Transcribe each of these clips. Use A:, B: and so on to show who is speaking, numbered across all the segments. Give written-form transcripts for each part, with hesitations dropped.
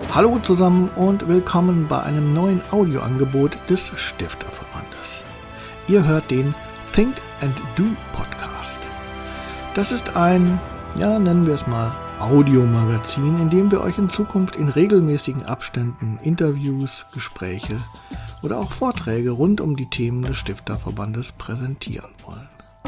A: Hallo zusammen und willkommen bei einem neuen Audioangebot des Stifterverbandes. Ihr hört den Think and Do Podcast. Das ist ein, nennen wir es mal, Audiomagazin, in dem wir euch in Zukunft in regelmäßigen Abständen Interviews, Gespräche oder auch Vorträge rund um die Themen des Stifterverbandes präsentieren wollen.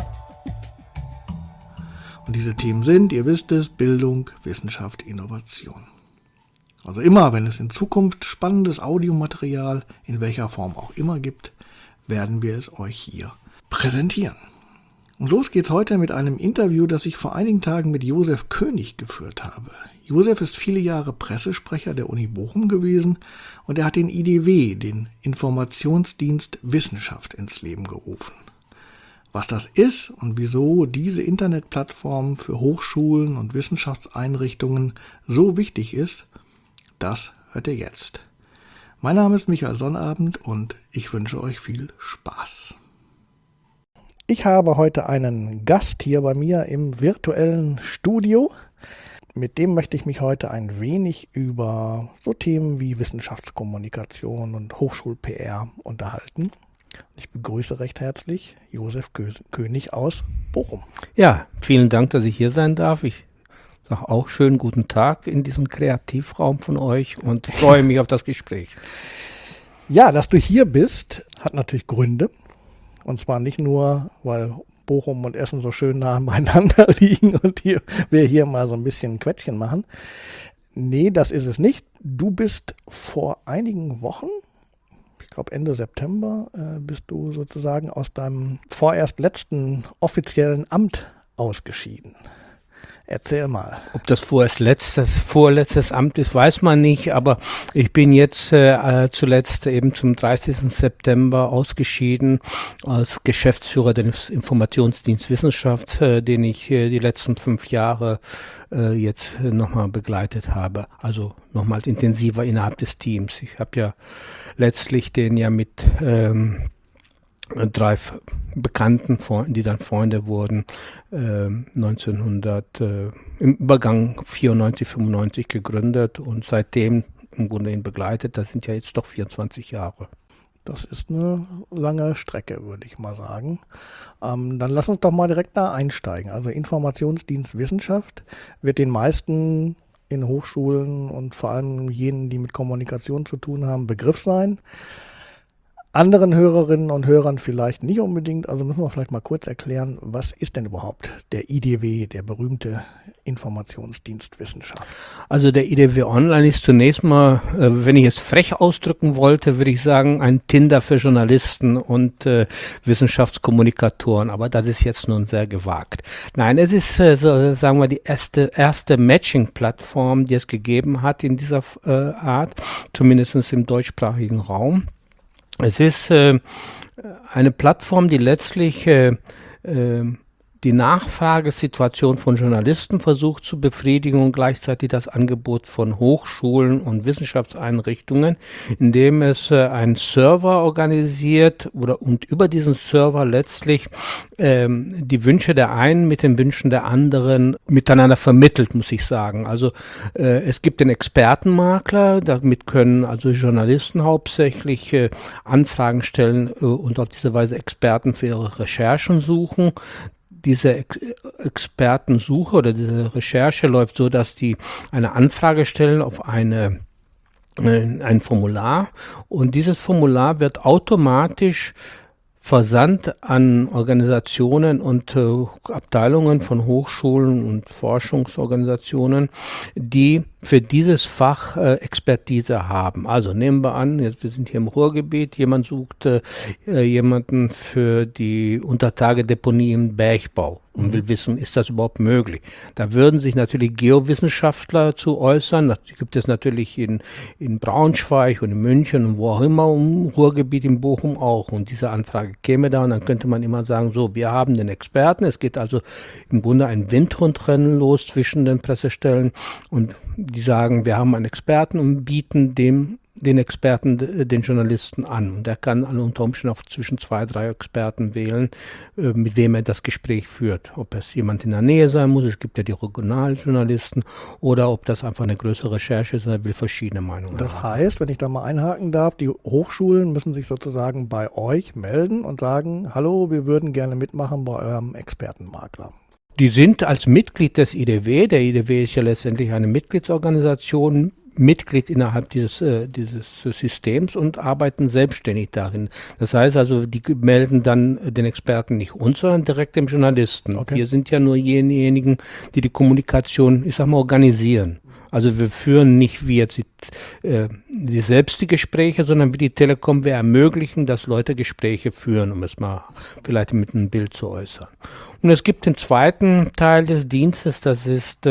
A: Und diese Themen sind, ihr wisst es, Bildung, Wissenschaft, Innovation. Also immer, wenn es in Zukunft spannendes Audiomaterial, in welcher Form auch immer gibt, werden wir es euch hier präsentieren. Und los geht's heute mit einem Interview, das ich vor einigen Tagen mit Josef König geführt habe. Josef ist viele Jahre Pressesprecher der Uni Bochum gewesen und er hat den IDW, den Informationsdienst Wissenschaft, ins Leben gerufen. Was das ist und wieso diese Internetplattform für Hochschulen und Wissenschaftseinrichtungen so wichtig ist, das hört ihr jetzt. Mein Name ist Michael Sonnabend und ich wünsche euch viel Spaß. Ich habe heute einen Gast hier bei mir im virtuellen Studio. Mit dem möchte ich mich heute ein wenig über so Themen wie Wissenschaftskommunikation und Hochschul-PR unterhalten. Ich begrüße recht herzlich Josef König aus Bochum.
B: Ja, vielen Dank, dass ich hier sein darf. Ich sage auch schönen guten Tag in diesem Kreativraum von euch und freue mich auf das Gespräch.
A: Ja, dass du hier bist, hat natürlich Gründe. Und zwar nicht nur, weil Bochum und Essen so schön nah beieinander liegen und wir hier mal so ein bisschen ein Quättchen machen. Nee, das ist es nicht. Du bist vor einigen Wochen, ich glaube Ende September, bist du sozusagen aus deinem vorerst letzten offiziellen Amt ausgeschieden. Erzähl mal.
B: Ob das vorletztes Amt ist, weiß man nicht, aber ich bin jetzt zuletzt eben zum 30. September ausgeschieden als Geschäftsführer des Informationsdienst Wissenschaft, den ich die letzten 5 Jahre jetzt nochmal begleitet habe, also nochmals intensiver innerhalb des Teams. Ich habe ja letztlich den ja mit 3 Bekannten, die dann Freunde wurden, im Übergang 94, 95 gegründet und seitdem im Grunde ihn begleitet. Das sind ja jetzt doch 24 Jahre.
A: Das ist eine lange Strecke, würde ich mal sagen. Dann lass uns doch mal direkt da einsteigen. Also Informationsdienst Wissenschaft wird den meisten in Hochschulen und vor allem jenen, die mit Kommunikation zu tun haben, Begriff sein. Anderen Hörerinnen und Hörern vielleicht nicht unbedingt, also müssen wir vielleicht mal kurz erklären, was ist denn überhaupt der IDW, der berühmte Informationsdienst Wissenschaft?
B: Also der IDW Online ist zunächst mal, wenn ich es frech ausdrücken wollte, würde ich sagen, ein Tinder für Journalisten und Wissenschaftskommunikatoren, aber das ist jetzt nun sehr gewagt. Nein, es ist, sagen wir, die erste Matching-Plattform, die es gegeben hat in dieser Art, zumindest im deutschsprachigen Raum. Es ist eine Plattform, die letztlich die Nachfragesituation von Journalisten versucht zu befriedigen und gleichzeitig das Angebot von Hochschulen und Wissenschaftseinrichtungen, indem es einen Server organisiert und über diesen Server letztlich die Wünsche der einen mit den Wünschen der anderen miteinander vermittelt, muss ich sagen. Also es gibt den Expertenmakler, damit können also Journalisten hauptsächlich Anfragen stellen und auf diese Weise Experten für ihre Recherchen suchen. Diese Expertensuche oder diese Recherche läuft so, dass die eine Anfrage stellen auf ein Formular und dieses Formular wird automatisch versandt an Organisationen und Abteilungen von Hochschulen und Forschungsorganisationen, die für dieses Fach Expertise haben. Also nehmen wir an, wir sind hier im Ruhrgebiet, jemand sucht jemanden für die Untertagedeponie im Bergbau und will wissen, ist das überhaupt möglich? Da würden sich natürlich Geowissenschaftler zu äußern. Das gibt es natürlich in Braunschweig und in München und wo auch immer, im Ruhrgebiet, in Bochum auch. Und diese Anfrage käme da und dann könnte man immer sagen, so, wir haben den Experten. Es geht also im Grunde ein Windhundrennen los zwischen den Pressestellen und die sagen, wir haben einen Experten und bieten dem den Experten, den Journalisten an. Und er kann unter Umständen auch zwischen 2, 3 Experten wählen, mit wem er das Gespräch führt. Ob es jemand in der Nähe sein muss, es gibt ja die Regionaljournalisten, oder ob das einfach eine größere Recherche ist und er will verschiedene Meinungen haben.
A: Das heißt, wenn ich da mal einhaken darf, die Hochschulen müssen sich sozusagen bei euch melden und sagen, hallo, wir würden gerne mitmachen bei eurem Expertenmakler.
B: Die sind als Mitglied des IDW, der IDW ist ja letztendlich eine Mitgliedsorganisation, Mitglied innerhalb dieses Systems und arbeiten selbstständig darin. Das heißt also, die melden dann den Experten nicht uns, sondern direkt dem Journalisten.
A: Okay.
B: Wir sind ja nur diejenigen, die Kommunikation, ich sag mal, organisieren. Also wir führen nicht wie jetzt selbst die Gespräche, sondern wie die Telekom, wir ermöglichen, dass Leute Gespräche führen, um es mal vielleicht mit einem Bild zu äußern. Und es gibt den zweiten Teil des Dienstes, das ist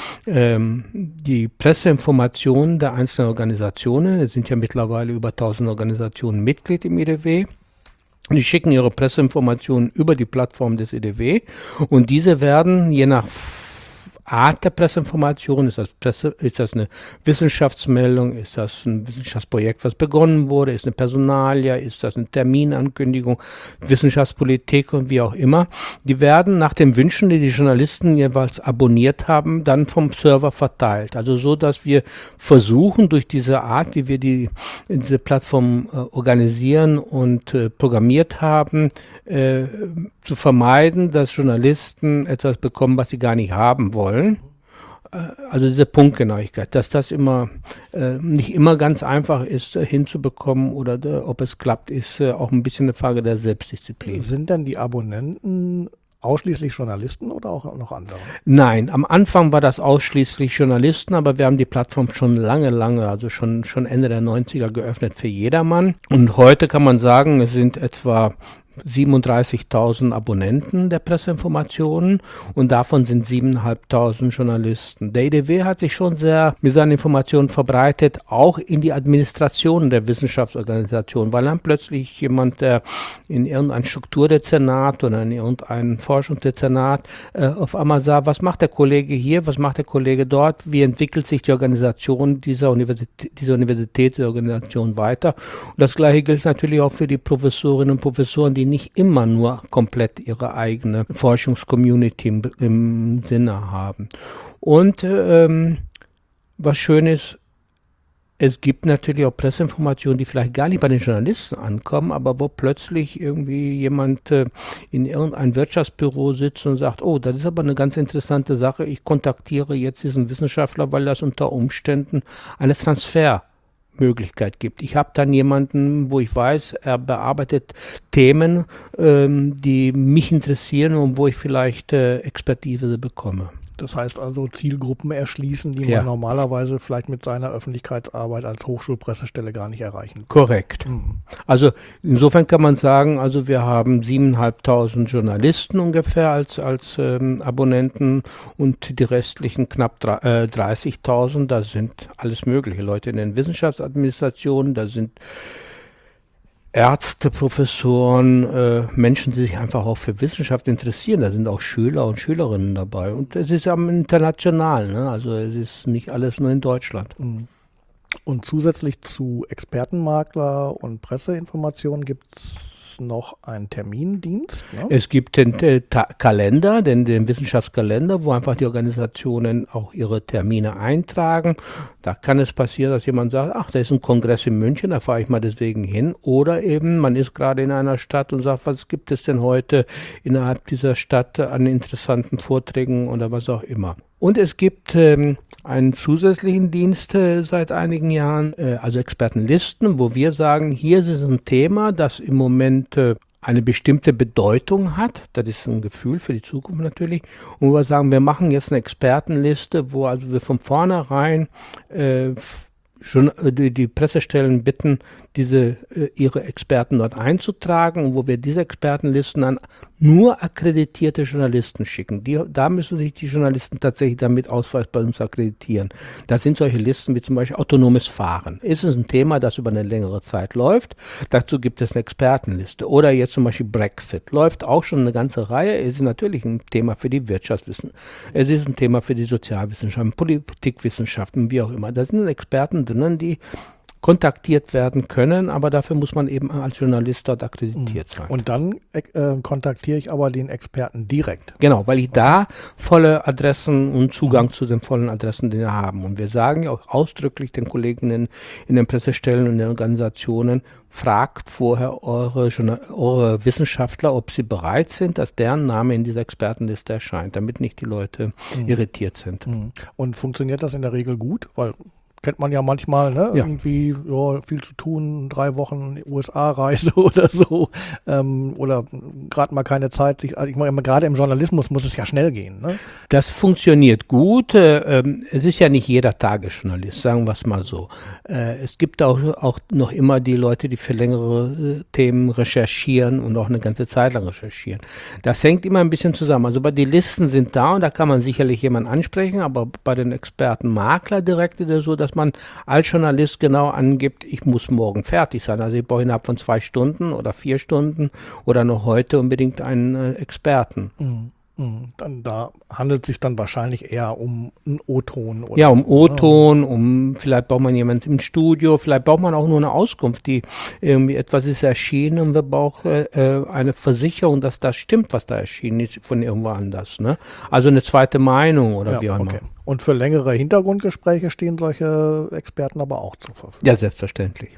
B: die Presseinformation der einzelnen Organisationen. Es sind ja mittlerweile über 1000 Organisationen Mitglied im IDW. Die schicken ihre Presseinformationen über die Plattform des IDW und diese werden je nach Art der Presseinformation, ist das eine Wissenschaftsmeldung, ist das ein Wissenschaftsprojekt, was begonnen wurde, ist eine Personalia, ist das eine Terminankündigung, Wissenschaftspolitik und wie auch immer. Die werden nach den Wünschen, die die Journalisten jeweils abonniert haben, dann vom Server verteilt. Also so, dass wir versuchen, durch diese Art, wie wir diese Plattform organisieren und programmiert haben, zu vermeiden, dass Journalisten etwas bekommen, was sie gar nicht haben wollen. Also diese Punktgenauigkeit, dass das immer nicht immer ganz einfach ist hinzubekommen oder ob es klappt, ist auch ein bisschen eine Frage der Selbstdisziplin.
A: Sind denn die Abonnenten ausschließlich Journalisten oder auch noch andere?
B: Nein, am Anfang war das ausschließlich Journalisten, aber wir haben die Plattform schon lange, also schon Ende der 90er geöffnet für jedermann. Und heute kann man sagen, es sind etwa 37.000 Abonnenten der Presseinformationen und davon sind 7.500 Journalisten. Der IDW hat sich schon sehr mit seinen Informationen verbreitet, auch in die Administration der Wissenschaftsorganisation, weil dann plötzlich jemand, der in irgendein Strukturdezernat oder in irgendein Forschungsdezernat auf einmal sah, was macht der Kollege hier, was macht der Kollege dort, wie entwickelt sich die Organisation dieser Universitätsorganisation weiter. Und das Gleiche gilt natürlich auch für die Professorinnen und Professoren, die nicht immer nur komplett ihre eigene Forschungscommunity im Sinne haben. Und was schön ist, es gibt natürlich auch Presseinformationen, die vielleicht gar nicht bei den Journalisten ankommen, aber wo plötzlich irgendwie jemand in irgendein Wirtschaftsbüro sitzt und sagt, oh, das ist aber eine ganz interessante Sache, ich kontaktiere jetzt diesen Wissenschaftler, weil das unter Umständen eine Transfermöglichkeit gibt. Ich habe dann jemanden, wo ich weiß, er bearbeitet Themen, die mich interessieren und wo ich vielleicht Expertise bekomme.
A: Das heißt also Zielgruppen erschließen, die man normalerweise vielleicht mit seiner Öffentlichkeitsarbeit als Hochschulpressestelle gar nicht erreichen kann.
B: Korrekt. Also insofern kann man sagen, also wir haben 7.500 Journalisten ungefähr als Abonnenten und die restlichen knapp 30.000, da sind alles mögliche Leute in den Wissenschaftsadministrationen, da sind Ärzte, Professoren, Menschen, die sich einfach auch für Wissenschaft interessieren. Da sind auch Schüler und Schülerinnen dabei. Und es ist international, ne? Also es ist nicht alles nur in Deutschland.
A: Und zusätzlich zu Expertenmakler und Presseinformationen gibt es noch einen Termindienst? Ne?
B: Es gibt den Kalender, den Wissenschaftskalender, wo einfach die Organisationen auch ihre Termine eintragen. Da kann es passieren, dass jemand sagt, ach, da ist ein Kongress in München, da fahre ich mal deswegen hin. Oder eben, man ist gerade in einer Stadt und sagt, was gibt es denn heute innerhalb dieser Stadt an interessanten Vorträgen oder was auch immer. Und es gibt einen zusätzlichen Dienst seit einigen Jahren, also Expertenlisten, wo wir sagen, hier ist es ein Thema, das im Moment eine bestimmte Bedeutung hat. Das ist ein Gefühl für die Zukunft natürlich. Und wir sagen, wir machen jetzt eine Expertenliste, wo also wir von vornherein schon die Pressestellen bitten, ihre Experten dort einzutragen und wo wir diese Expertenlisten an nur akkreditierte Journalisten schicken. Da müssen sich die Journalisten tatsächlich damit Ausweis bei uns akkreditieren. Das sind solche Listen wie zum Beispiel autonomes Fahren. Ist es ein Thema, das über eine längere Zeit läuft? Dazu gibt es eine Expertenliste. Oder jetzt zum Beispiel Brexit. Läuft auch schon eine ganze Reihe. Es ist natürlich ein Thema für die Wirtschaftswissenschaften. Es ist ein Thema für die Sozialwissenschaften, Politikwissenschaften, wie auch immer. Da sind Experten drinnen, die kontaktiert werden können, aber dafür muss man eben als Journalist dort akkreditiert sein.
A: Und dann kontaktiere ich aber den Experten direkt.
B: Genau, weil ich da volle Adressen und Zugang zu den vollen Adressen, die wir haben. Und wir sagen ja auch ausdrücklich den Kolleginnen in den Pressestellen und den Organisationen, fragt vorher eure Wissenschaftler, ob sie bereit sind, dass deren Name in dieser Expertenliste erscheint, damit nicht die Leute irritiert sind.
A: Und funktioniert das in der Regel gut? Weil kennt man ja manchmal, ne?
B: Ja.
A: Irgendwie viel zu tun, 3 Wochen USA-Reise oder so. Oder gerade mal keine Zeit. Ich meine, gerade im Journalismus muss es ja schnell gehen. Ne?
B: Das funktioniert gut. Es ist ja nicht jeder Tagesjournalist, sagen wir es mal so. Es gibt auch noch immer die Leute, die für längere Themen recherchieren und auch eine ganze Zeit lang recherchieren. Das hängt immer ein bisschen zusammen. Also die Listen sind da und da kann man sicherlich jemanden ansprechen, aber bei den Experten Makler direkt ist es so, dass man als Journalist genau angibt, ich muss morgen fertig sein. Also ich brauche innerhalb von 2 Stunden oder 4 Stunden oder noch heute unbedingt einen Experten.
A: Dann, da handelt es sich dann wahrscheinlich eher um einen O-Ton.
B: Ja, um O-Ton, vielleicht braucht man jemanden im Studio, vielleicht braucht man auch nur eine Auskunft, die irgendwie etwas ist erschienen und wir brauchen eine Versicherung, dass das stimmt, was da erschienen ist von irgendwo anders. Ne? Also eine zweite Meinung oder wie auch immer.
A: Okay. Und für längere Hintergrundgespräche stehen solche Experten aber auch zur Verfügung.
B: Ja, selbstverständlich.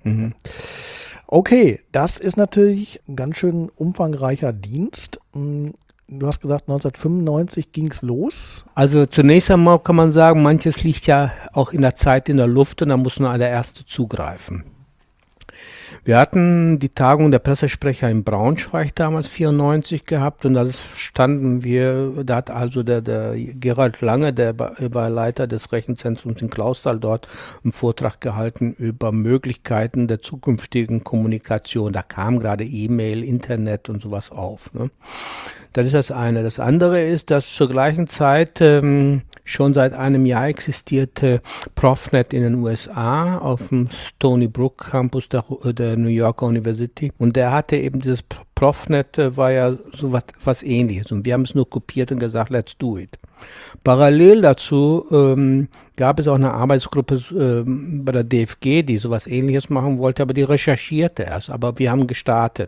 A: Okay, das ist natürlich ein ganz schön umfangreicher Dienst. Du hast gesagt, 1995 ging es los.
B: Also zunächst einmal kann man sagen, manches liegt ja auch in der Zeit in der Luft und da muss nur der Erste zugreifen. Wir hatten die Tagung der Pressesprecher in Braunschweig damals 94 gehabt und da hat also der Gerald Lange, der war Leiter des Rechenzentrums in Clausthal, dort einen Vortrag gehalten über Möglichkeiten der zukünftigen Kommunikation. Da kam gerade E-Mail, Internet und sowas auf. Ne? Das ist das eine. Das andere ist, dass zur gleichen Zeit schon seit einem Jahr existierte Profnet in den USA auf dem Stony Brook Campus der New Yorker University. Und der hatte eben dieses Profnet, war ja so was Ähnliches. Und wir haben es nur kopiert und gesagt, let's do it. Parallel dazu gab es auch eine Arbeitsgruppe bei der DFG, die sowas Ähnliches machen wollte, aber die recherchierte erst. Aber wir haben gestartet.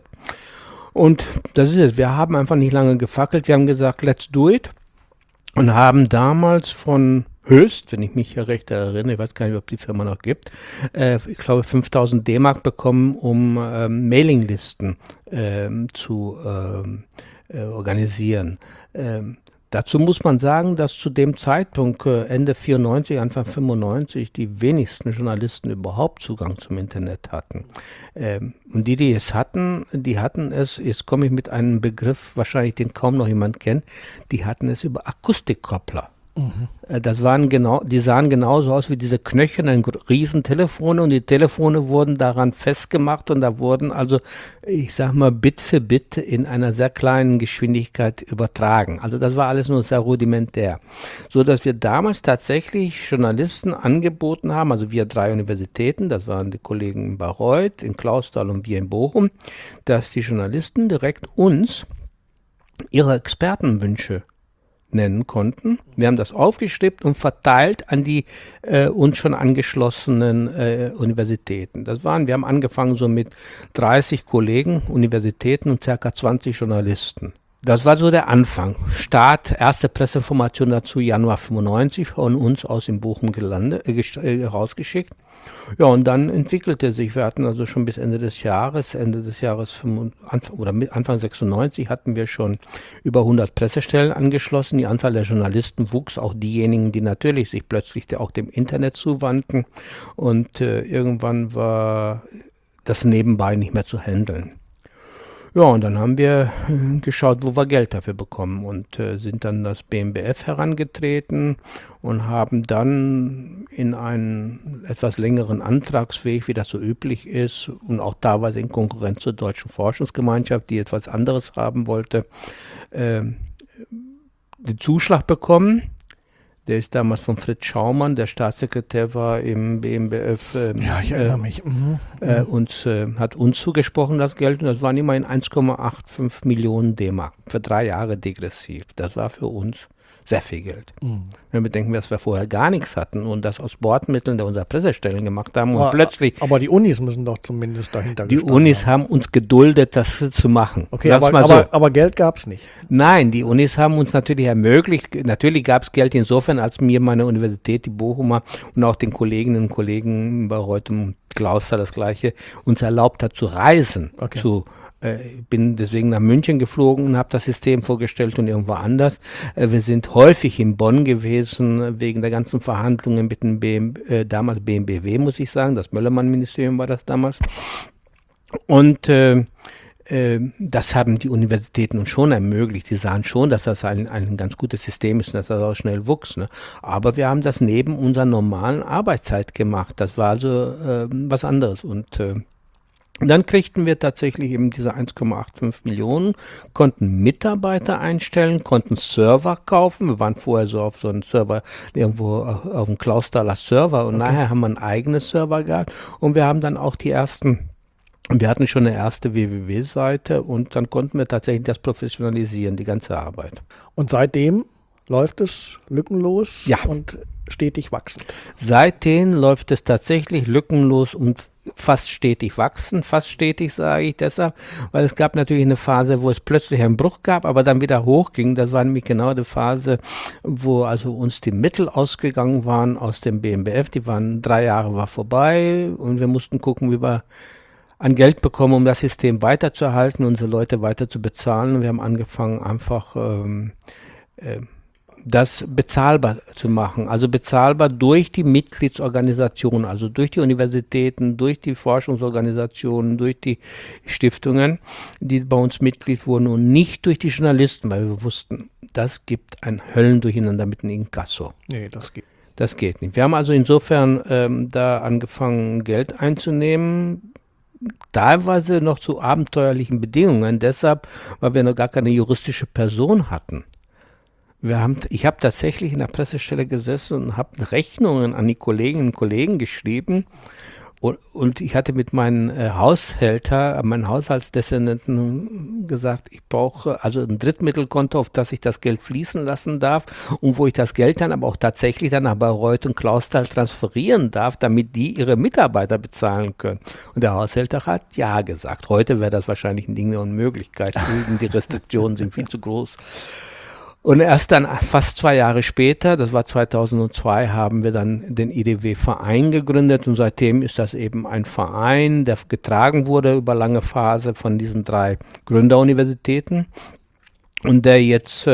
B: Und das ist es. Wir haben einfach nicht lange gefackelt. Wir haben gesagt, let's do it. Und haben damals von Höchst, wenn ich mich hier recht erinnere, ich weiß gar nicht, ob die Firma noch gibt, ich glaube 5.000 D-Mark bekommen, um Mailinglisten zu organisieren. Dazu muss man sagen, dass zu dem Zeitpunkt, Ende 94, Anfang 95, die wenigsten Journalisten überhaupt Zugang zum Internet hatten. Und die es hatten, die hatten es, jetzt komme ich mit einem Begriff, wahrscheinlich den kaum noch jemand kennt, die hatten es über Akustikkoppler. Das waren die sahen genauso aus wie diese knöchernen Riesentelefone und die Telefone wurden daran festgemacht und da wurden also, ich sag mal, Bit für Bit in einer sehr kleinen Geschwindigkeit übertragen. Also das war alles nur sehr rudimentär. So dass wir damals tatsächlich Journalisten angeboten haben, also wir 3 Universitäten, das waren die Kollegen in Bayreuth, in Clausthal und wir in Bochum, dass die Journalisten direkt uns ihre Expertenwünsche nennen konnten. Wir haben das aufgeschrieben und verteilt an die uns schon angeschlossenen Universitäten. Wir haben angefangen so mit 30 Kollegen, Universitäten und ca. 20 Journalisten. Das war so der Anfang. Start, erste Presseinformation dazu, Januar 95, von uns aus in Bochum rausgeschickt. Ja, und dann entwickelte sich, wir hatten also schon bis Ende des Jahres Anfang 96 hatten wir schon über 100 Pressestellen angeschlossen. Die Anzahl der Journalisten wuchs, auch diejenigen, die natürlich sich plötzlich auch dem Internet zuwandten. Und irgendwann war das nebenbei nicht mehr zu handeln. Ja, und dann haben wir geschaut, wo wir Geld dafür bekommen und sind dann das BMBF herangetreten und haben dann in einen etwas längeren Antragsweg, wie das so üblich ist und auch teilweise in Konkurrenz zur Deutschen Forschungsgemeinschaft, die etwas anderes haben wollte, den Zuschlag bekommen. Der ist damals von Fritz Schaumann, der Staatssekretär war im BMBF.
A: Ja, ich erinnere mich.
B: Hat uns zugesprochen, das Geld. Und das waren immerhin 1,85 Millionen D-Mark für 3 Jahre degressiv. Das war für uns Sehr viel Geld. Wenn wir bedenken, dass wir vorher gar nichts hatten und das aus Bordmitteln der unserer Pressestellen gemacht haben und plötzlich...
A: Aber die Unis müssen doch zumindest dahinter
B: Die Unis haben uns geduldet, das zu machen.
A: Okay, aber Geld gab es nicht.
B: Nein, die Unis haben uns natürlich ermöglicht, natürlich gab es Geld insofern, als mir meine Universität, die Bochumer und auch den Kolleginnen und Kollegen bei Reutem Klauster das Gleiche, uns erlaubt hat zu reisen, bin deswegen nach München geflogen und habe das System vorgestellt und irgendwo anders. Wir sind häufig in Bonn gewesen, wegen der ganzen Verhandlungen mit dem damals BMBW, muss ich sagen. Das Möllermann-Ministerium war das damals. Und das haben die Universitäten uns schon ermöglicht. Die sahen schon, dass das ein ganz gutes System ist und dass das auch schnell wuchs. Ne? Aber wir haben das neben unserer normalen Arbeitszeit gemacht. Das war also was anderes. Und dann kriegten wir tatsächlich eben diese 1,85 Millionen, konnten Mitarbeiter einstellen, konnten Server kaufen. Wir waren vorher so auf so einem Server, irgendwo auf dem Klaustaler Server und nachher haben wir einen eigenen Server gehabt und wir haben dann auch wir hatten schon eine erste www-Seite und dann konnten wir tatsächlich das professionalisieren, die ganze Arbeit.
A: Und seitdem läuft es lückenlos und stetig wachsend.
B: Seitdem läuft es tatsächlich lückenlos und fast stetig wachsen, fast stetig sage ich deshalb, weil es gab natürlich eine Phase, wo es plötzlich einen Bruch gab, aber dann wieder hochging. Das war nämlich genau die Phase, wo also uns die Mittel ausgegangen waren aus dem BMBF. Die waren 3 Jahre war vorbei und wir mussten gucken, wie wir an Geld bekommen, um das System weiterzuhalten, unsere Leute weiter zu bezahlen. Und wir haben angefangen, einfach das bezahlbar zu machen. Also bezahlbar durch die Mitgliedsorganisationen, also durch die Universitäten, durch die Forschungsorganisationen, durch die Stiftungen, die bei uns Mitglied wurden und nicht durch die Journalisten, weil wir wussten, das gibt ein Höllendurcheinander mit dem Inkasso.
A: Nee,
B: das geht nicht. Wir haben also insofern da angefangen, Geld einzunehmen, teilweise noch zu abenteuerlichen Bedingungen, deshalb, weil wir noch gar keine juristische Person hatten. Ich habe tatsächlich in der Pressestelle gesessen und habe Rechnungen an die Kolleginnen und Kollegen geschrieben und ich hatte mit meinen meinen Haushaltsdezernenten gesagt, ich brauche also ein Drittmittelkonto, auf das ich das Geld fließen lassen darf und wo ich das Geld dann aber auch tatsächlich dann bei Reuth und Clausthal transferieren darf, damit die ihre Mitarbeiter bezahlen können. Und der Haushälter hat ja gesagt. Heute wäre das wahrscheinlich ein Ding der Unmöglichkeit. Die Restriktionen sind viel zu groß. Und erst dann fast 2 Jahre später, das war 2002, haben wir dann den IDW-Verein gegründet und seitdem ist das eben ein Verein, der getragen wurde über lange Phase von diesen 3 Gründeruniversitäten und der jetzt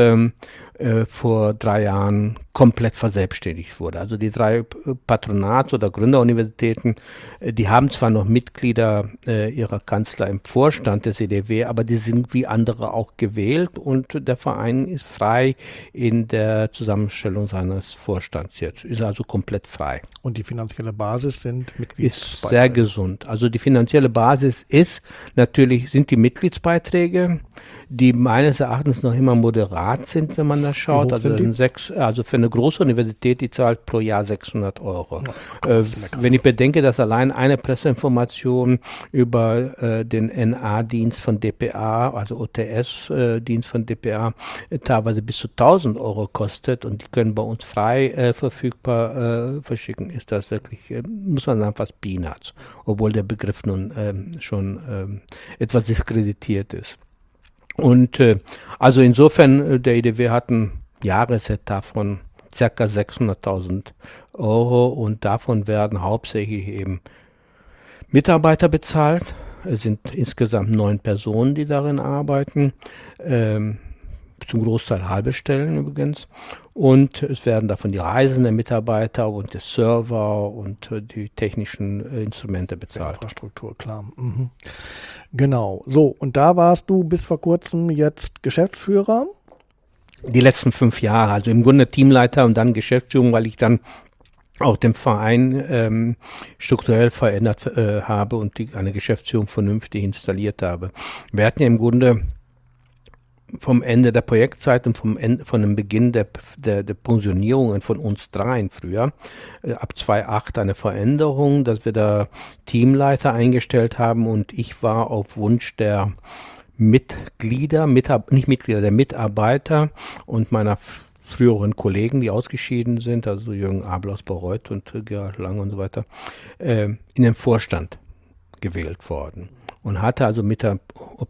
B: vor 3 Jahren komplett verselbstständigt wurde. Also die 3 Patronats- oder Gründeruniversitäten, die haben zwar noch Mitglieder ihrer Kanzler im Vorstand des IDW, aber die sind wie andere auch gewählt und der Verein ist frei in der Zusammenstellung seines Vorstands jetzt. Ist also komplett frei.
A: Und die finanzielle Basis sind
B: Mitgliedsbeiträge? Ist sehr gesund. Also die finanzielle Basis sind die Mitgliedsbeiträge, die meines Erachtens noch immer moderat sind, wenn man das schaut. Also für eine große Universität, die zahlt pro Jahr 600 €. Wenn ich bedenke, dass allein eine Presseinformation über den NA-Dienst von dpa, also OTS-Dienst von dpa, teilweise bis zu 1.000 € kostet und die können bei uns frei verfügbar verschicken, ist das wirklich, muss man sagen, fast Peanuts, obwohl der Begriff nun schon etwas diskreditiert ist. Und also insofern, der IDW hat einen Jahresetat von ca. 600.000 € und davon werden hauptsächlich eben Mitarbeiter bezahlt. Es sind insgesamt 9 Personen, die darin arbeiten, zum Großteil halbe Stellen übrigens. Und es werden davon die Reisen der Mitarbeiter und der Server und die technischen Instrumente bezahlt.
A: Infrastruktur, klar. Mhm. Genau. So, und da warst du bis vor kurzem jetzt Geschäftsführer?
B: Die letzten 5 Jahre, also im Grunde Teamleiter und dann Geschäftsführung, weil ich dann auch den Verein strukturell verändert habe und eine Geschäftsführung vernünftig installiert habe. Wir hatten ja im Grunde vom Ende der Projektzeit und von dem Beginn der Pensionierungen von uns 3 früher, ab 2008 eine Veränderung, dass wir da Teamleiter eingestellt haben und ich war auf Wunsch der Mitarbeiter und meiner früheren Kollegen, die ausgeschieden sind, also Jürgen Abel aus Bayreuth und Gerhard Lang und so weiter, in den Vorstand gewählt worden und hatte also mit der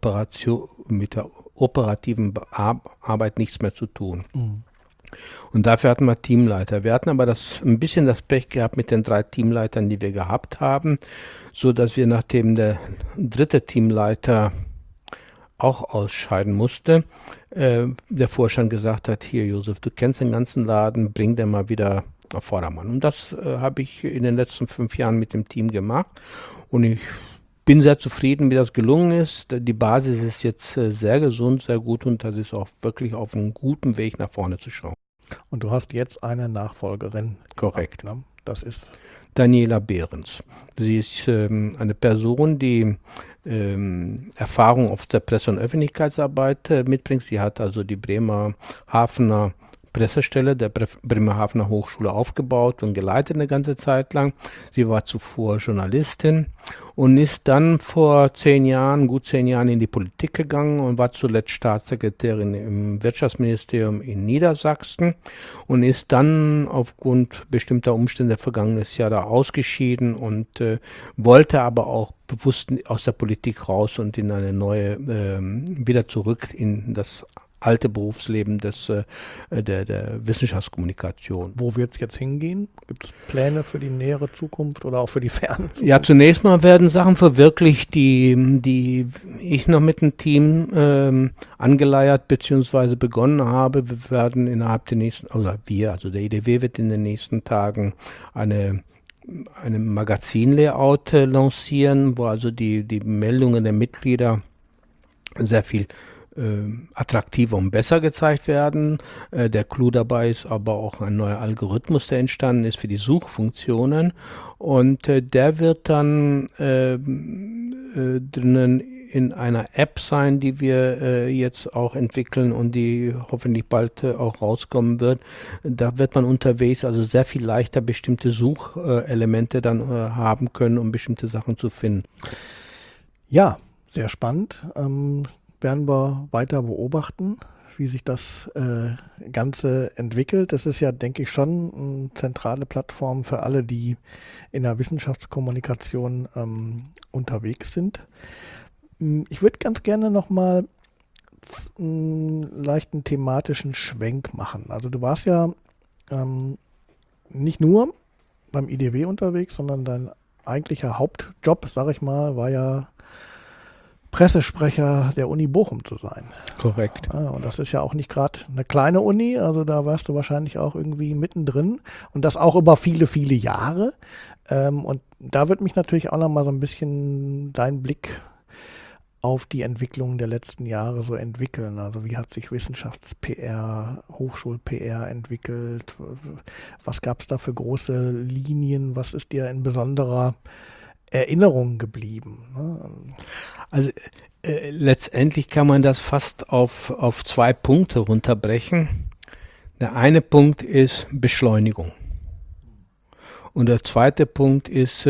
B: operativen Arbeit nichts mehr zu tun. Mhm. Und dafür hatten wir Teamleiter. Wir hatten aber ein bisschen das Pech gehabt mit den 3 Teamleitern, die wir gehabt haben, so dass wir, nachdem der 3. Teamleiter auch ausscheiden musste, der Vorstand gesagt hat, hier Josef, du kennst den ganzen Laden, bring den mal wieder auf Vordermann. Und das habe ich in den letzten 5 Jahren mit dem Team gemacht und ich bin sehr zufrieden, wie das gelungen ist. Die Basis ist jetzt sehr gesund, sehr gut und das ist auch wirklich auf einem guten Weg nach vorne zu schauen.
A: Und du hast jetzt eine Nachfolgerin.
B: Korrekt.
A: Ne? Das ist
B: Daniela Behrens. Sie ist eine Person, die Erfahrung aus der Presse- und Öffentlichkeitsarbeit mitbringt. Sie hat also die Bremerhavener Pressestelle der Bremerhavener Hochschule aufgebaut und geleitet eine ganze Zeit lang. Sie war zuvor Journalistin und ist dann vor gut 10 Jahren in die Politik gegangen und war zuletzt Staatssekretärin im Wirtschaftsministerium in Niedersachsen und ist dann aufgrund bestimmter Umstände vergangenes Jahr da ausgeschieden und wollte aber auch bewusst aus der Politik raus und in eine neue, wieder zurück in das alte Berufsleben der Wissenschaftskommunikation.
A: Wo wird es jetzt hingehen? Gibt es Pläne für die nähere Zukunft oder auch für die ferne Zukunft?
B: Ja, zunächst mal werden Sachen verwirklicht, die ich noch mit dem Team angeleiert bzw. begonnen habe. Wir werden innerhalb der nächsten, also der IDW wird in den nächsten Tagen eine Magazin-Layout lancieren, wo also die Meldungen der Mitglieder sehr viel attraktiver und besser gezeigt werden. Der Clou dabei ist aber auch ein neuer Algorithmus, der entstanden ist für die Suchfunktionen und der wird dann drinnen in einer App sein, die wir jetzt auch entwickeln und die hoffentlich bald auch rauskommen wird. Da wird man unterwegs also sehr viel leichter bestimmte Suchelemente dann haben können, um bestimmte Sachen zu finden.
A: Ja, sehr spannend. Werden wir weiter beobachten, wie sich das Ganze entwickelt. Das ist ja, denke ich, schon eine zentrale Plattform für alle, die in der Wissenschaftskommunikation unterwegs sind. Ich würde ganz gerne nochmal einen leichten thematischen Schwenk machen. Also du warst ja nicht nur beim IDW unterwegs, sondern dein eigentlicher Hauptjob, sage ich mal, war ja Pressesprecher der Uni Bochum zu sein.
B: Korrekt.
A: Ja, und das ist ja auch nicht gerade eine kleine Uni, also da warst du wahrscheinlich auch irgendwie mittendrin und das auch über viele, viele Jahre. Und da wird mich natürlich auch nochmal so ein bisschen dein Blick auf die Entwicklung der letzten Jahre so entwickeln. Also wie hat sich Wissenschafts-PR, Hochschul-PR entwickelt? Was gab es da für große Linien? Was ist dir in besonderer Erinnerung geblieben?
B: Also letztendlich kann man das fast auf 2 Punkte runterbrechen. Der eine Punkt ist Beschleunigung. Und der zweite Punkt ist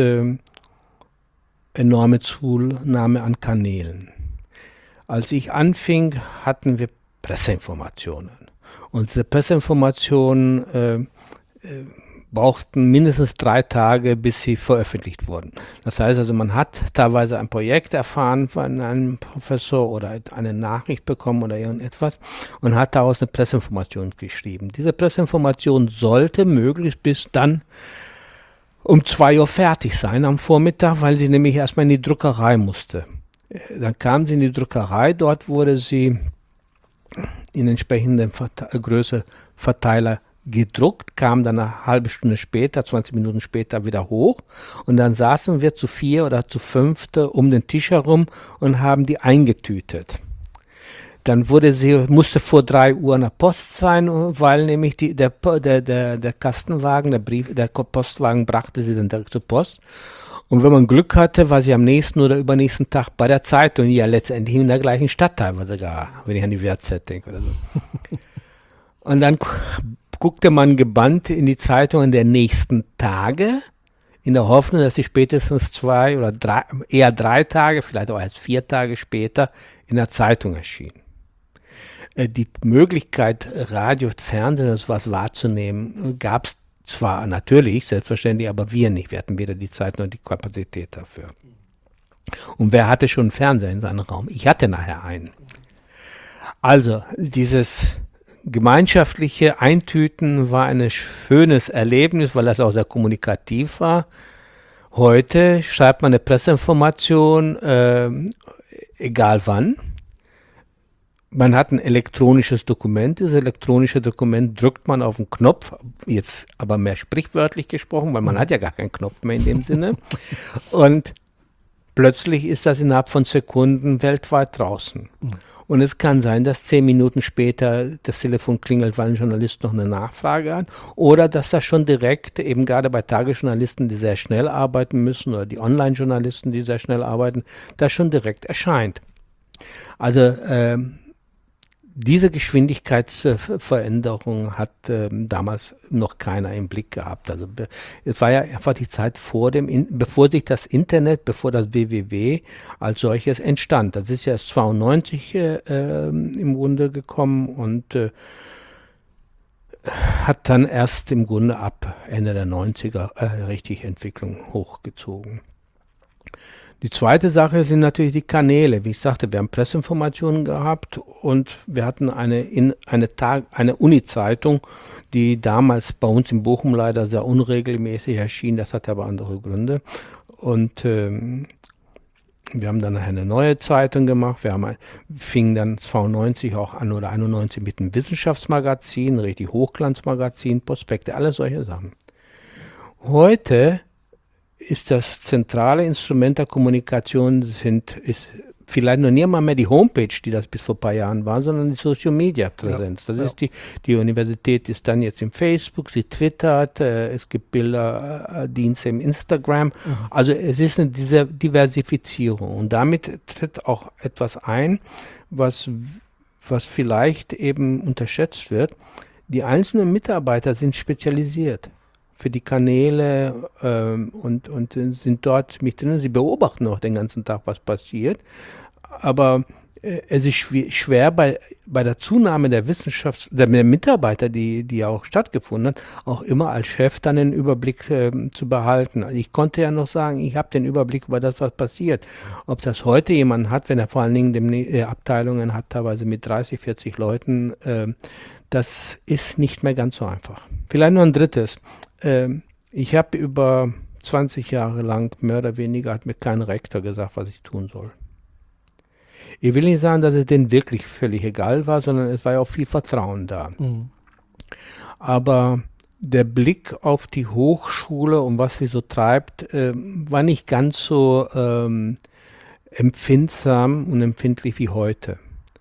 B: enorme Zunahme an Kanälen. Als ich anfing, hatten wir Presseinformationen. Und diese Presseinformationen brauchten mindestens 3 Tage, bis sie veröffentlicht wurden. Das heißt also, man hat teilweise ein Projekt erfahren von einem Professor oder eine Nachricht bekommen oder irgendetwas und hat daraus eine Presseinformation geschrieben. Diese Presseinformation sollte möglichst bis dann um 2 Uhr fertig sein am Vormittag, weil sie nämlich erstmal in die Druckerei musste. Dann kam sie in die Druckerei, dort wurde sie in entsprechenden Größe Verteiler gedruckt, kam dann eine halbe Stunde später, 20 Minuten später wieder hoch und dann saßen wir zu 4 oder zu 5 um den Tisch herum und haben die eingetütet. Dann musste vor 3 Uhr nach Post sein, weil nämlich der Kastenwagen, der Postwagen brachte sie dann direkt zur Post. Und wenn man Glück hatte, war sie am nächsten oder übernächsten Tag bei der Zeitung, ja letztendlich in der gleichen Stadt teilweise sogar, wenn ich an die WZ denke oder so. Und dann guckte man gebannt in die Zeitungen der nächsten Tage, in der Hoffnung, dass sie spätestens 2 oder 3, eher 3 Tage, vielleicht auch erst 4 Tage später in der Zeitung erschien. Die Möglichkeit, Radio, Fernsehen und sowas wahrzunehmen, gab es zwar natürlich, selbstverständlich, aber wir nicht. Wir hatten weder die Zeit noch die Kapazität dafür. Und wer hatte schon einen Fernseher in seinem Raum? Ich hatte nachher einen. Also, dieses gemeinschaftliche Eintüten war ein schönes Erlebnis, weil das auch sehr kommunikativ war. Heute schreibt man eine Presseinformation, egal wann. Man hat ein elektronisches Dokument. Dieses elektronische Dokument drückt man auf den Knopf, jetzt aber mehr sprichwörtlich gesprochen, weil man hat ja gar keinen Knopf mehr in dem Sinne. Und plötzlich ist das innerhalb von Sekunden weltweit draußen. Und es kann sein, dass 10 Minuten später das Telefon klingelt, weil ein Journalist noch eine Nachfrage hat. Oder dass das schon direkt, eben gerade bei Tagesjournalisten, die sehr schnell arbeiten müssen, oder die Online-Journalisten, die sehr schnell arbeiten, das schon direkt erscheint. Also diese Geschwindigkeitsveränderung hat damals noch keiner im Blick gehabt. Also es war ja einfach die Zeit bevor sich das Internet, bevor das www als solches entstand. Das ist ja erst 92 im Grunde gekommen und hat dann erst im Grunde ab Ende der 90er richtig Entwicklung hochgezogen. Die zweite Sache sind natürlich die Kanäle. Wie ich sagte, wir haben Presseinformationen gehabt und wir hatten eine Uni-Zeitung, die damals bei uns in Bochum leider sehr unregelmäßig erschien. Das hatte aber andere Gründe. Und wir haben dann eine neue Zeitung gemacht. Wir fingen dann 92 auch an oder 91 mit einem Wissenschaftsmagazin, richtig Hochglanzmagazin, Prospekte, alle solche Sachen. Heute ist das zentrale Instrument der Kommunikation ist vielleicht noch nie mal mehr die Homepage, die das bis vor ein paar Jahren war, sondern die Social-Media-Präsenz. Das ist die Universität ist dann jetzt im Facebook, sie twittert, es gibt Bilderdienste im Instagram. Also es ist diese Diversifizierung und damit tritt auch etwas ein, was vielleicht eben unterschätzt wird. Die einzelnen Mitarbeiter sind spezialisiert für die Kanäle und sind dort mit drin. Sie beobachten auch den ganzen Tag, was passiert. Aber es ist schwer bei der Zunahme der der Mitarbeiter, die auch stattgefunden hat, auch immer als Chef dann den Überblick zu behalten. Also ich konnte ja noch sagen, ich habe den Überblick über das, was passiert. Ob das heute jemand hat, wenn er vor allen Dingen Abteilungen hat, teilweise mit 30, 40 Leuten, das ist nicht mehr ganz so einfach. Vielleicht noch ein drittes. Ich habe über 20 Jahre lang, mehr oder weniger, hat mir kein Rektor gesagt, was ich tun soll. Ich will nicht sagen, dass es denen wirklich völlig egal war, sondern es war ja auch viel Vertrauen da. Aber der Blick auf die Hochschule und was sie so treibt, war nicht ganz so empfindsam und empfindlich wie heute.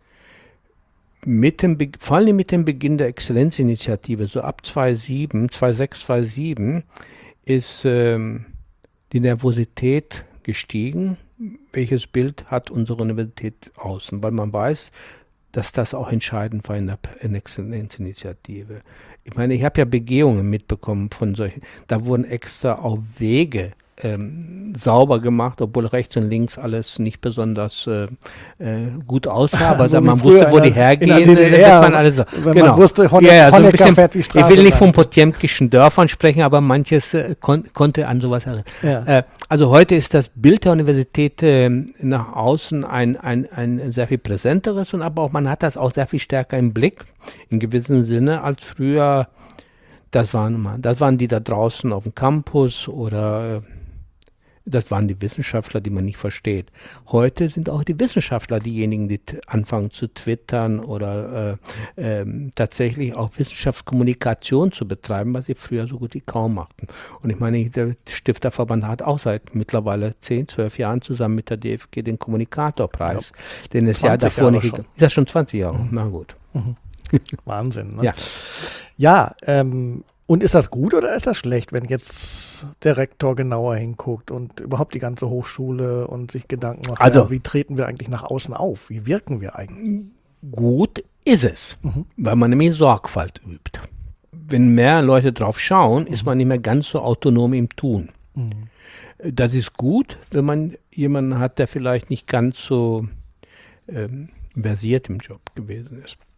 B: Vor allem mit dem Beginn der Exzellenzinitiative, so ab 2006, 2007, ist die Nervosität gestiegen. Welches Bild hat unsere Universität außen? Weil man weiß, dass das auch entscheidend war in der Exzellenzinitiative. Ich meine, ich habe ja Begehungen mitbekommen von solchen, da wurden extra auch Wege sauber gemacht, obwohl rechts und links alles nicht besonders gut aussah, aber so man wusste, wo die hergehen.
A: Man wusste, Honecker fährt die Straße.
B: Ich will nicht von potemkischen Dörfern sprechen, aber manches konnte an sowas erinnern. Ja. Also heute ist das Bild der Universität nach außen ein sehr viel präsenteres und aber auch man hat das auch sehr viel stärker im Blick, in gewissem Sinne, als früher. Das waren die da draußen auf dem Campus oder das waren die Wissenschaftler, die man nicht versteht. Heute sind auch die Wissenschaftler diejenigen, die anfangen zu twittern oder tatsächlich auch Wissenschaftskommunikation zu betreiben, was sie früher so gut wie kaum machten. Und ich meine, der Stifterverband hat auch seit mittlerweile 10, 12 Jahren zusammen mit der DFG den Kommunikatorpreis, den es ja davor nicht... Ist das schon 20 Jahre? Na gut.
A: Wahnsinn, ne? Ja, und ist das gut oder ist das schlecht, wenn jetzt der Rektor genauer hinguckt und überhaupt die ganze Hochschule und sich Gedanken macht, also, wie treten wir eigentlich nach außen auf? Wie wirken wir eigentlich?
B: Gut ist es, weil man nämlich Sorgfalt übt. Wenn mehr Leute drauf schauen, ist man nicht mehr ganz so autonom im Tun. Das ist gut, wenn man jemanden hat, der vielleicht nicht ganz so versiert im Job gewesen ist.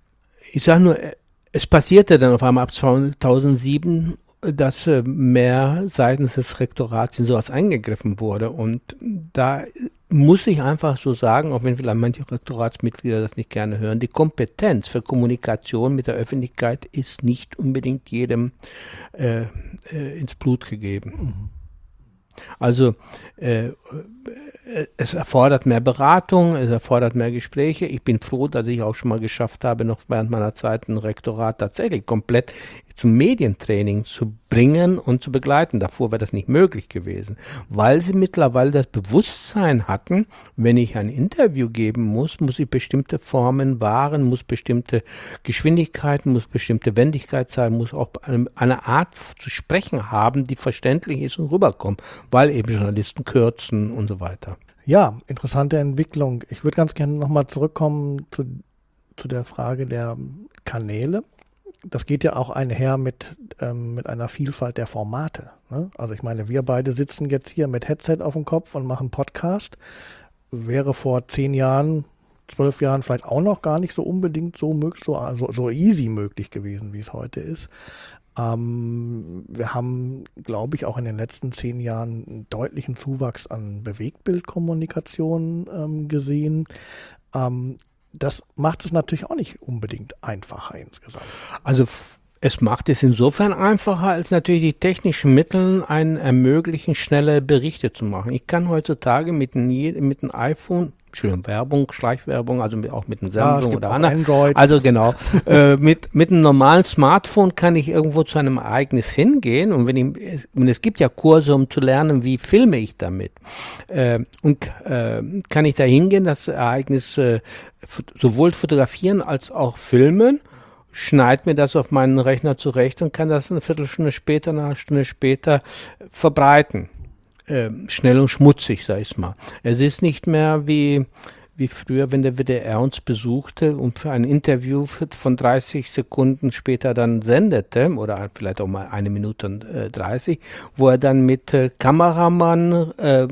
B: ich sage nur, es passierte dann auf einmal ab 2007, dass mehr seitens des Rektorats in sowas eingegriffen wurde. Und da muss ich einfach so sagen, auch wenn vielleicht manche Rektoratsmitglieder das nicht gerne hören, die Kompetenz für Kommunikation mit der Öffentlichkeit ist nicht unbedingt jedem ins Blut gegeben. Also es erfordert mehr Beratung, es erfordert mehr Gespräche. Ich bin froh, dass ich auch schon mal geschafft habe, noch während meiner Zeit ein Rektorat tatsächlich komplett zum Medientraining zu bringen und zu begleiten. Davor wäre das nicht möglich gewesen, weil sie mittlerweile das Bewusstsein hatten, wenn ich ein Interview geben muss, muss ich bestimmte Formen wahren, muss bestimmte Geschwindigkeiten, muss bestimmte Wendigkeit sein, muss auch eine Art zu sprechen haben, die verständlich ist und rüberkommt, weil eben Journalisten kürzen und so weiter.
A: Ja, interessante Entwicklung. Ich würde ganz gerne nochmal zurückkommen zu der Frage der Kanäle. Das geht ja auch einher mit einer Vielfalt der Formate. Ne? Also ich meine, wir beide sitzen jetzt hier mit Headset auf dem Kopf und machen Podcast. Wäre vor 10 Jahren, 12 Jahren vielleicht auch noch gar nicht so unbedingt so easy möglich gewesen, wie es heute ist. Wir haben, glaube ich, auch in den letzten 10 Jahren einen deutlichen Zuwachs an Bewegtbildkommunikation gesehen. Das macht es natürlich auch nicht unbedingt einfacher insgesamt.
B: Also es macht es insofern einfacher, als natürlich die technischen Mittel einen ermöglichen, schnelle Berichte zu machen. Ich kann heutzutage mit einem iPhone, Entschuldigung, Werbung, Schleichwerbung, also auch mit einem Samsung oder
A: Android.
B: Also genau, mit einem normalen Smartphone kann ich irgendwo zu einem Ereignis hingehen und und es gibt ja Kurse, um zu lernen, wie filme ich damit. Kann ich da hingehen, das Ereignis sowohl fotografieren als auch filmen, schneide mir das auf meinen Rechner zurecht und kann das eine Viertelstunde später, eine Stunde später verbreiten. Schnell und schmutzig, sag ich mal. Es ist nicht mehr wie früher, wenn der WDR uns besuchte und für ein Interview von 30 Sekunden später dann sendete, oder vielleicht auch mal 1 Minute und 30, wo er dann mit Kameramann,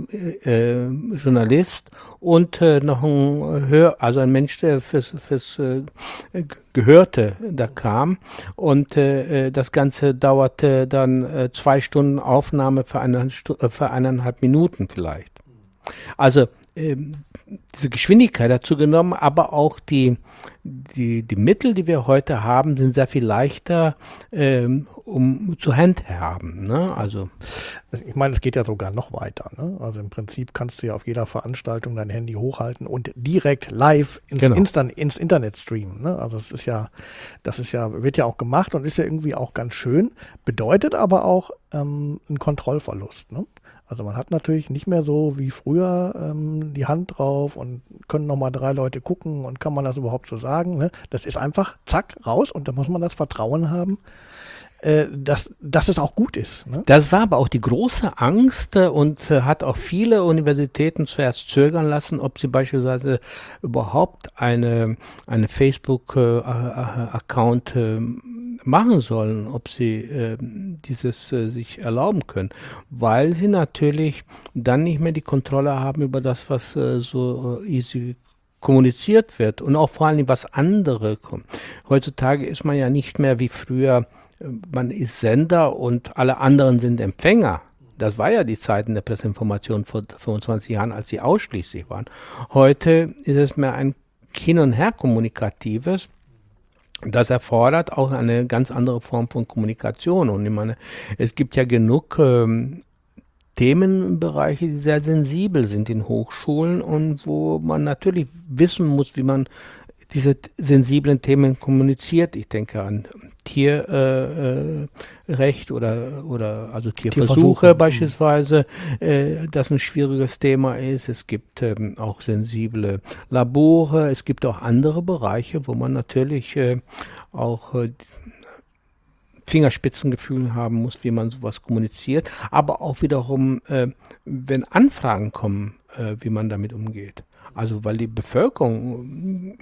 B: Journalist und noch ein Mensch, der fürs Gehörte da kam. Und das Ganze dauerte dann 2 Stunden Aufnahme für 1,5 Minuten vielleicht. Also diese Geschwindigkeit dazu genommen, aber auch die Mittel, die wir heute haben, sind sehr viel leichter um zu handhaben. Ne? Also
A: ich meine, es geht ja sogar noch weiter. Ne? Also im Prinzip kannst du ja auf jeder Veranstaltung dein Handy hochhalten und direkt live ins Internet streamen. Ne? Also wird ja auch gemacht und ist ja irgendwie auch ganz schön, bedeutet aber auch einen Kontrollverlust. Ne? Also man hat natürlich nicht mehr so wie früher die Hand drauf und können nochmal 3 Leute gucken und kann man das überhaupt so sagen. Ne? Das ist einfach zack, raus und da muss man das Vertrauen haben, dass es auch gut ist. Ne?
B: Das war aber auch die große Angst und hat auch viele Universitäten zuerst zögern lassen, ob sie beispielsweise überhaupt eine Facebook-Account machen sollen, ob sie dieses sich erlauben können, weil sie natürlich dann nicht mehr die Kontrolle haben über das, was so easy kommuniziert wird und auch vor allem, was andere kommen. Heutzutage ist man ja nicht mehr wie früher, man ist Sender und alle anderen sind Empfänger. Das war ja die Zeiten der Presseinformation vor 25 Jahren, als sie ausschließlich waren. Heute ist es mehr ein Hin- und Her-kommunikatives. Das erfordert auch eine ganz andere Form von Kommunikation. Und ich meine, es gibt ja genug Themenbereiche, die sehr sensibel sind in Hochschulen und wo man natürlich wissen muss, wie man diese sensiblen Themen kommuniziert. Ich denke an Tierrecht oder also Tierversuche beispielsweise, das ein schwieriges Thema ist. Es gibt auch sensible Labore. Es gibt auch andere Bereiche, wo man natürlich auch Fingerspitzengefühl haben muss, wie man sowas kommuniziert. Aber auch wiederum, wenn Anfragen kommen, wie man damit umgeht. Also weil die Bevölkerung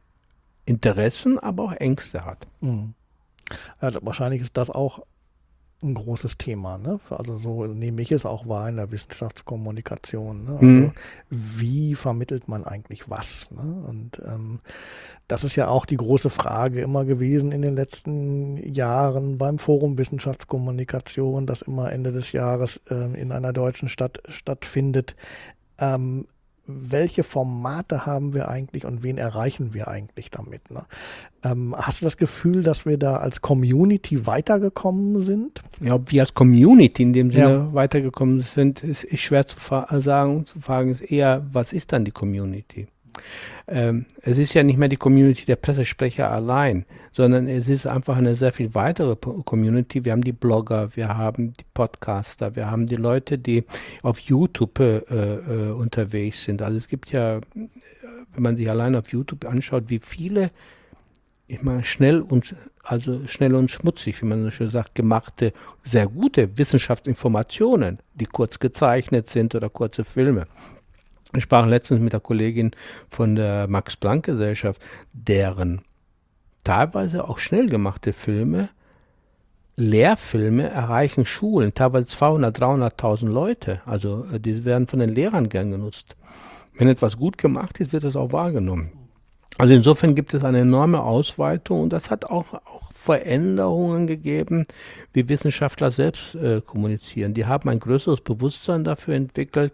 B: Interessen, aber auch Ängste hat.
A: Mhm. Ja, wahrscheinlich ist das auch ein großes Thema, ne? Also so nehme ich es auch wahr in der Wissenschaftskommunikation. Ne? Also wie vermittelt man eigentlich was? Ne? Und das ist ja auch die große Frage immer gewesen in den letzten Jahren beim Forum Wissenschaftskommunikation, das immer Ende des Jahres in einer deutschen Stadt stattfindet. Welche Formate haben wir eigentlich und wen erreichen wir eigentlich damit? Ne? Hast du das Gefühl, dass wir da als Community weitergekommen sind?
B: Ja, ob wir als Community in dem Sinne weitergekommen sind, ist schwer zu sagen. Zu fragen ist eher, was ist dann die Community? Es ist ja nicht mehr die Community der Pressesprecher allein, sondern es ist einfach eine sehr viel weitere Community. Wir haben die Blogger, wir haben die Podcaster, wir haben die Leute, die auf YouTube unterwegs sind. Also es gibt ja, wenn man sich allein auf YouTube anschaut, wie viele schnell und schmutzig, wie man so schön sagt, gemachte, sehr gute Wissenschaftsinformationen, die kurz gezeichnet sind oder kurze Filme. Ich sprach letztens mit der Kollegin von der Max-Planck-Gesellschaft, deren teilweise auch schnell gemachte Filme, Lehrfilme erreichen Schulen, teilweise 200.000, 300.000 Leute. Also die werden von den Lehrern gern genutzt. Wenn etwas gut gemacht ist, wird das auch wahrgenommen. Also insofern gibt es eine enorme Ausweitung und das hat auch Veränderungen gegeben, wie Wissenschaftler selbst kommunizieren. Die haben ein größeres Bewusstsein dafür entwickelt,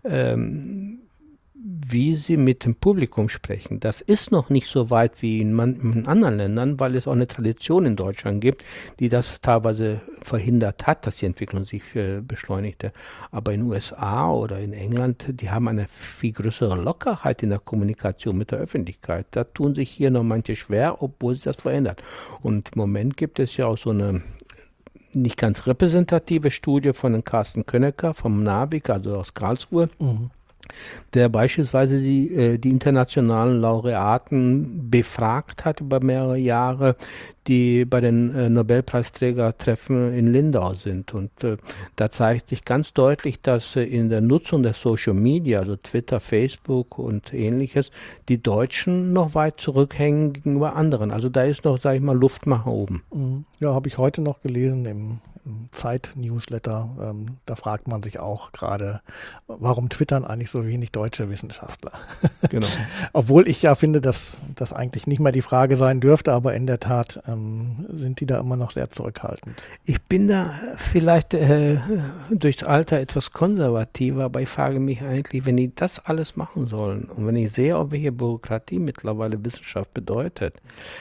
B: wie sie mit dem Publikum sprechen. Das ist noch nicht so weit wie in anderen Ländern, weil es auch eine Tradition in Deutschland gibt, die das teilweise verhindert hat, dass die Entwicklung sich beschleunigte. Aber in den USA oder in England, die haben eine viel größere Lockerheit in der Kommunikation mit der Öffentlichkeit. Da tun sich hier noch manche schwer, obwohl sich das verändert. Und im Moment gibt es ja auch so eine nicht ganz repräsentative Studie von dem Carsten Könnecker vom NABIC, also aus Karlsruhe, der beispielsweise die internationalen Laureaten befragt hat über mehrere Jahre, die bei den Nobelpreisträgertreffen in Lindau sind. Und da zeigt sich ganz deutlich, dass in der Nutzung der Social Media, also Twitter, Facebook und ähnliches, die Deutschen noch weit zurückhängen gegenüber anderen. Also da ist noch, sage ich mal, Luft nach oben.
A: Ja, habe ich heute noch gelesen im Zeit-Newsletter, da fragt man sich auch gerade, warum twittern eigentlich so wenig deutsche Wissenschaftler?
B: Genau.
A: Obwohl ich ja finde, dass das eigentlich nicht mehr die Frage sein dürfte, aber in der Tat sind die da immer noch sehr zurückhaltend.
B: Ich bin da vielleicht durchs Alter etwas konservativer, aber ich frage mich eigentlich, wenn die das alles machen sollen und wenn ich sehe, auch welche Bürokratie mittlerweile Wissenschaft bedeutet,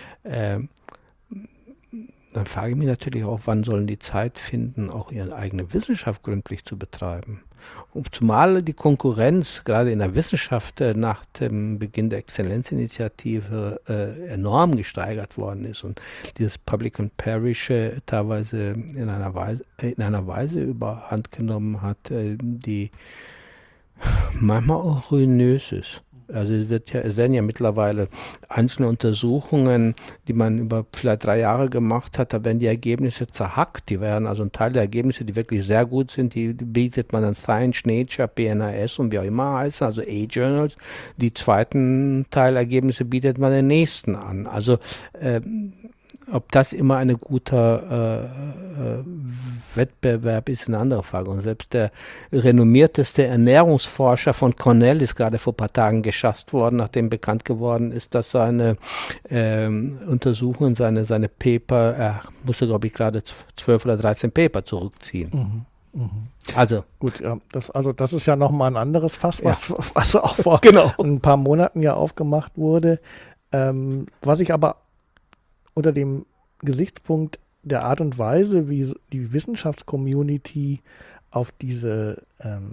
B: dann frage ich mich natürlich auch, wann sollen die Zeit finden, auch ihre eigene Wissenschaft gründlich zu betreiben. Und zumal die Konkurrenz gerade in der Wissenschaft nach dem Beginn der Exzellenzinitiative enorm gesteigert worden ist und dieses Public and Parish teilweise in einer Weise überhand genommen hat, die manchmal auch ruinös ist. Also es werden ja mittlerweile einzelne Untersuchungen, die man über vielleicht 3 Jahre gemacht hat, da werden die Ergebnisse zerhackt. Die werden also ein Teil der Ergebnisse, die wirklich sehr gut sind, die bietet man an Science, Nature, PNAS und wie auch immer heißen, also A-Journals. Die zweiten Teilergebnisse bietet man den nächsten an. Also ob das immer ein guter Wettbewerb ist, eine andere Frage. Und selbst der renommierteste Ernährungsforscher von Cornell ist gerade vor ein paar Tagen geschasst worden, nachdem bekannt geworden ist, dass seine Untersuchungen, seine Paper, er musste, glaube ich, gerade 12 oder 13 Paper zurückziehen. Also
A: gut, ja, das ist ja nochmal ein anderes Fass, was auch vor ein paar Monaten ja aufgemacht wurde. Was ich aber unter dem Gesichtspunkt der Art und Weise, wie die Wissenschaftscommunity auf diese,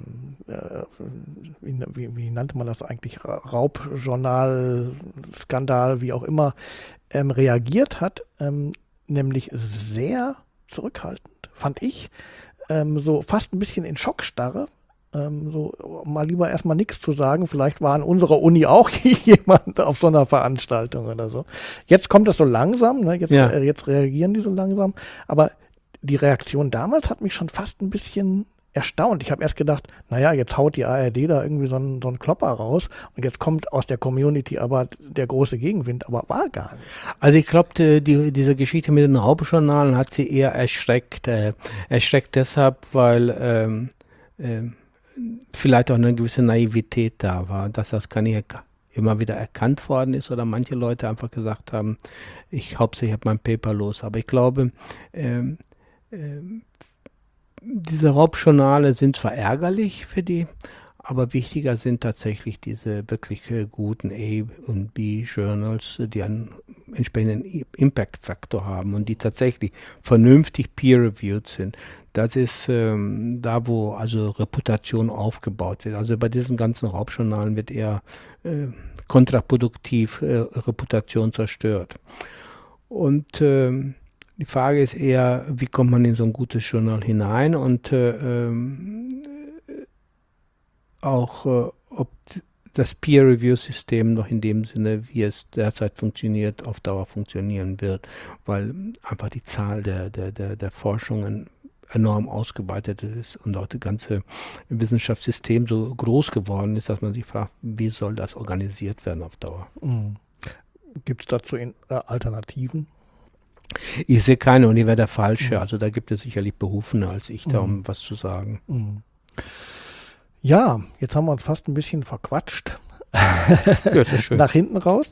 A: wie nannte man das eigentlich, Raubjournal, Skandal, wie auch immer, reagiert hat, nämlich sehr zurückhaltend, fand ich, so fast ein bisschen in Schockstarre. So mal lieber erstmal nichts zu sagen. Vielleicht war an unserer Uni auch jemand auf so einer Veranstaltung oder so. Jetzt kommt das so langsam, ne? Jetzt reagieren die so langsam. Aber die Reaktion damals hat mich schon fast ein bisschen erstaunt. Ich habe erst gedacht, naja, jetzt haut die ARD da irgendwie so einen Klopper raus und jetzt kommt aus der Community aber der große Gegenwind, aber war gar nicht.
B: Also ich glaube, diese Geschichte mit den Hauptjournalen hat sie eher erschreckt. Erschreckt deshalb, weil vielleicht auch eine gewisse Naivität da war, dass das gar nicht immer wieder erkannt worden ist oder manche Leute einfach gesagt haben, hauptsächlich habe mein Paper los. Aber ich glaube, diese Hauptjournale sind zwar ärgerlich für die, aber wichtiger sind tatsächlich diese wirklich guten A- und B-Journals, die einen entsprechenden Impact-Faktor haben und die tatsächlich vernünftig peer-reviewed sind. Das ist da, wo also Reputation aufgebaut wird. Also bei diesen ganzen Hauptjournalen wird eher kontraproduktiv Reputation zerstört. Und die Frage ist eher, wie kommt man in so ein gutes Journal hinein und auch ob das Peer-Review-System noch in dem Sinne, wie es derzeit funktioniert, auf Dauer funktionieren wird, weil einfach die Zahl der Forschungen enorm ausgeweitet ist und auch das ganze Wissenschaftssystem so groß geworden ist, dass man sich fragt, wie soll das organisiert werden auf Dauer?
A: Gibt es dazu Alternativen?
B: Ich sehe keine und ich wäre der Falsche. Also da gibt es sicherlich Berufene als ich da, um was zu sagen.
A: Ja, jetzt haben wir uns fast ein bisschen verquatscht.
B: Ja, das ist schön.
A: Nach hinten raus.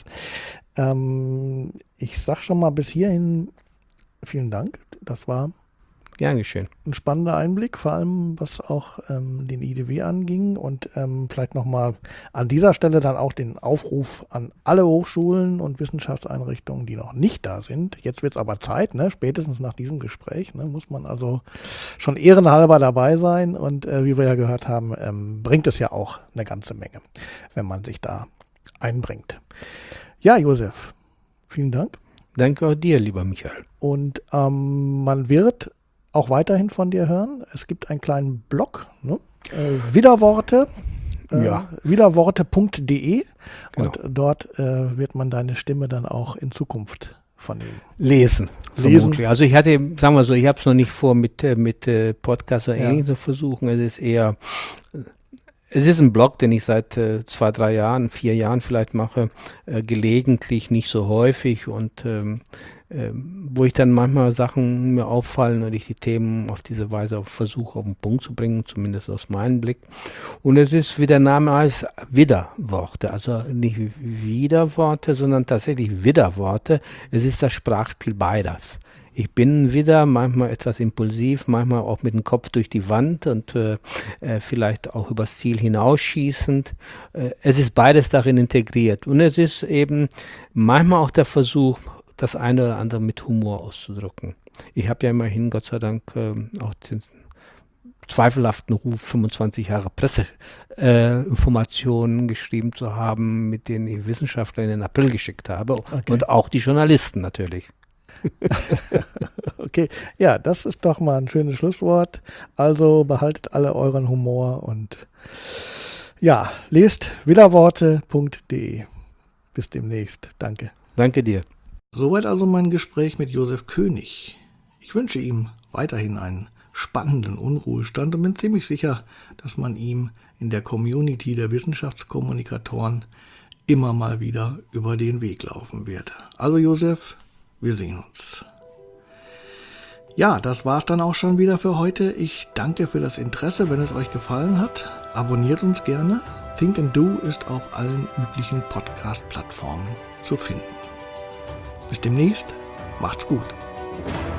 A: Ich sag schon mal bis hierhin vielen Dank. Das war
B: Gern geschehen.
A: ein spannender Einblick, vor allem was auch den IDW anging und vielleicht nochmal an dieser Stelle dann auch den Aufruf an alle Hochschulen und Wissenschaftseinrichtungen, die noch nicht da sind. Jetzt wird es aber Zeit, ne? Spätestens nach diesem Gespräch, ne? Muss man also schon ehrenhalber dabei sein und wie wir ja gehört haben, bringt es ja auch eine ganze Menge, wenn man sich da einbringt. Ja, Josef, vielen Dank.
B: Danke auch dir, lieber Michael.
A: Und man wird auch weiterhin von dir hören. Es gibt einen kleinen Blog, ne? Widerworte, widerworte.de und dort wird man deine Stimme dann auch in Zukunft vernehmen.
B: Lesen. Vermutlich. Also ich hatte, sagen wir so, ich habe es noch nicht vor mit Podcast oder ähnlichem zu versuchen. Es ist ein Blog, den ich seit 2-3 Jahren, 4 Jahren vielleicht mache, gelegentlich, nicht so häufig und wo ich dann manchmal Sachen mir auffallen und ich die Themen auf diese Weise versuche auf den Punkt zu bringen, zumindest aus meinem Blick. Und es ist, wie der Name heißt, Widerworte, also nicht Widerworte, sondern tatsächlich Widerworte. Es ist das Sprachspiel beides. Ich bin wieder manchmal etwas impulsiv, manchmal auch mit dem Kopf durch die Wand und vielleicht auch übers Ziel hinausschießend. Es ist beides darin integriert. Und es ist eben manchmal auch der Versuch, das eine oder andere mit Humor auszudrücken. Ich habe ja immerhin, Gott sei Dank, auch den zweifelhaften Ruf, 25 Jahre Presseinformationen geschrieben zu haben, mit denen ich Wissenschaftler in den April geschickt habe. Okay. Und auch die Journalisten natürlich.
A: Okay, ja, das ist doch mal ein schönes Schlusswort. Also behaltet alle euren Humor und ja, lest widerworte.de. Bis demnächst. Danke.
B: Danke dir.
A: Soweit also mein Gespräch mit Josef König. Ich wünsche ihm weiterhin einen spannenden Unruhestand und bin ziemlich sicher, dass man ihm in der Community der Wissenschaftskommunikatoren immer mal wieder über den Weg laufen wird. Also Josef, wir sehen uns. Ja, das war's dann auch schon wieder für heute. Ich danke für das Interesse. Wenn es euch gefallen hat, abonniert uns gerne. Think and Do ist auf allen üblichen Podcast-Plattformen zu finden. Bis demnächst, macht's gut.